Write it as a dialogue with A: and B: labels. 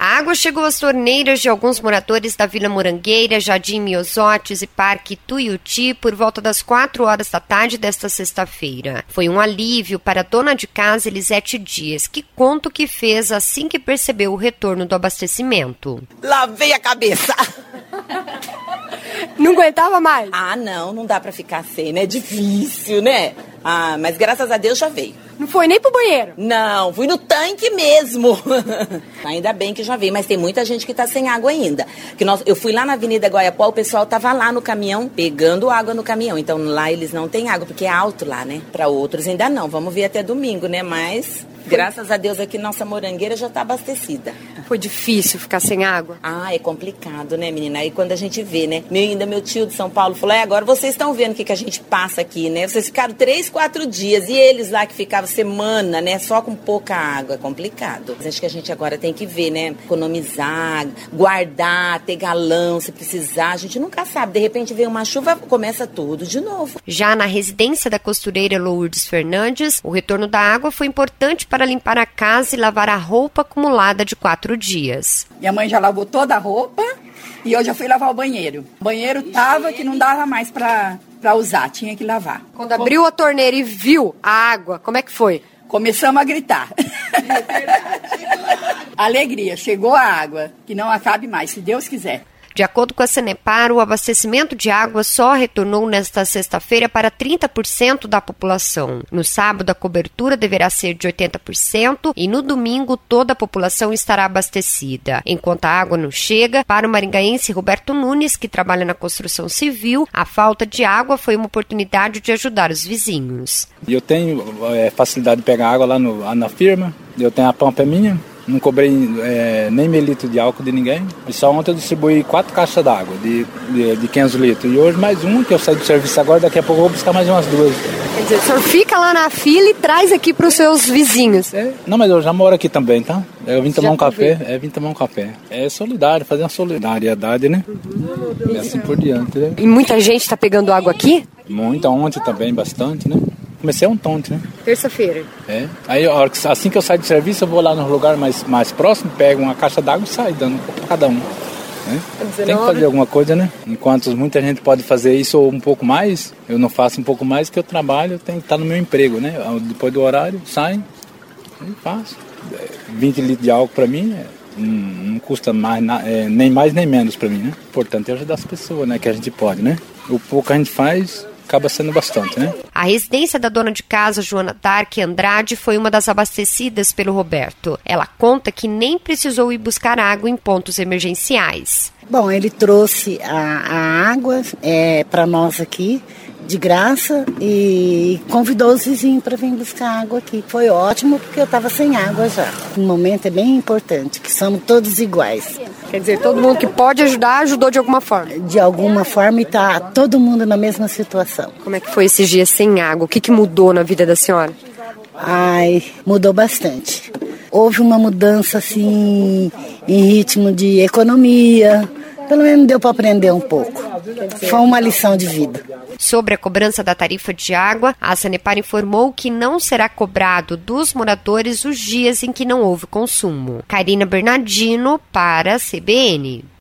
A: A água chegou às torneiras de alguns moradores da Vila Morangueira, Jardim Miosotes e Parque Tuiuti por volta das 4 horas da tarde desta sexta-feira. Foi um alívio para a dona de casa Elisete Dias, que conta o que fez assim que percebeu o retorno do abastecimento.
B: Lavei a cabeça.
A: Não aguentava mais?
B: Ah, não dá pra ficar sem, né? É difícil, né? Ah, mas graças a Deus já veio.
A: Não foi nem pro banheiro?
B: Não, fui no tanque mesmo. Ainda bem que já veio, mas tem muita gente que tá sem água ainda. Eu fui lá na Avenida Guaiapó, o pessoal tava lá no caminhão, pegando água no caminhão. Então lá eles não têm água, porque é alto lá, né? Pra outros ainda não, vamos ver até domingo, né? Mas graças a Deus aqui nossa morangueira já tá abastecida.
A: Foi difícil ficar sem água?
B: Ah, é complicado, né, menina? Aí quando a gente vê, né? Ainda meu tio de São Paulo falou, agora vocês estão vendo o que a gente passa aqui, né? Vocês ficaram 3, 4 dias e eles lá que ficavam semana, né? Só com pouca água, é complicado. Acho que a gente agora tem que ver, né? Economizar, guardar, ter galão, se precisar. A gente nunca sabe. De repente vem uma chuva, começa tudo de novo.
A: Já na residência da costureira Lourdes Fernandes, o retorno da água foi importante para limpar a casa e lavar a roupa acumulada de 4 dias.
C: Minha mãe já lavou toda a roupa e eu já fui lavar o banheiro. O banheiro tava que não dava mais pra usar, tinha que lavar.
A: Quando abriu a torneira e viu a água, como é que foi?
C: Começamos a gritar. É verdade. Alegria, chegou a água, que não acabe mais, se Deus quiser.
A: De acordo com a Sanepar, o abastecimento de água só retornou nesta sexta-feira para 30% da população. No sábado, a cobertura deverá ser de 80% e no domingo toda a população estará abastecida. Enquanto a água não chega, para o maringaense Roberto Nunes, que trabalha na construção civil, a falta de água foi uma oportunidade de ajudar os vizinhos.
D: Eu tenho facilidade de pegar água lá na firma, eu tenho a pampa minha. Não cobrei nem meio litro de álcool de ninguém. E só ontem eu distribuí 4 caixas d'água de 500 litros. E hoje mais uma, que eu saio do serviço agora, daqui a pouco eu vou buscar mais umas 2.
A: Quer dizer, o senhor fica lá na fila e traz aqui para os seus vizinhos?
D: Não, mas eu já moro aqui também, tá? Eu vim tomar um café. Vim tomar um café. É solidário, fazer uma solidariedade, né? E assim por diante, né?
A: E muita gente está pegando água aqui?
D: Muita, ontem também, bastante, né? Comecei ontem, né?
A: Terça-feira.
D: Aí assim que eu saio do serviço, eu vou lá no lugar mais próximo, pego uma caixa d'água e saio dando para cada um. Né? Tem que fazer alguma coisa, né? Enquanto muita gente pode fazer isso ou um pouco mais, eu não faço um pouco mais, que eu trabalho, eu tenho que estar no meu emprego, né? Depois do horário, saio e faço. 20 litros de álcool para mim não custa mais, nem mais nem menos para mim, né? Importante é ajudar as pessoas, né? Que a gente pode, né? O pouco que a gente faz acaba sendo bastante, né?
A: A residência da dona de casa, Joana Dark Andrade, foi uma das abastecidas pelo Roberto. Ela conta que nem precisou ir buscar água em pontos emergenciais.
E: Bom, ele trouxe a água para nós aqui, de graça, e convidou os vizinhos para vir buscar água aqui. Foi ótimo, porque eu estava sem água já. No momento é bem importante, que somos todos iguais.
A: Quer dizer, todo mundo que pode ajudar, ajudou de alguma forma?
E: De alguma forma, e está todo mundo na mesma situação.
A: Como é que foi esses dias sem água? O que mudou na vida da senhora?
E: Mudou bastante. Houve uma mudança, assim, em ritmo de economia. Pelo menos deu para aprender um pouco. Foi uma lição de vida.
A: Sobre a cobrança da tarifa de água, a Sanepar informou que não será cobrado dos moradores os dias em que não houve consumo. Karina Bernardino para a CBN.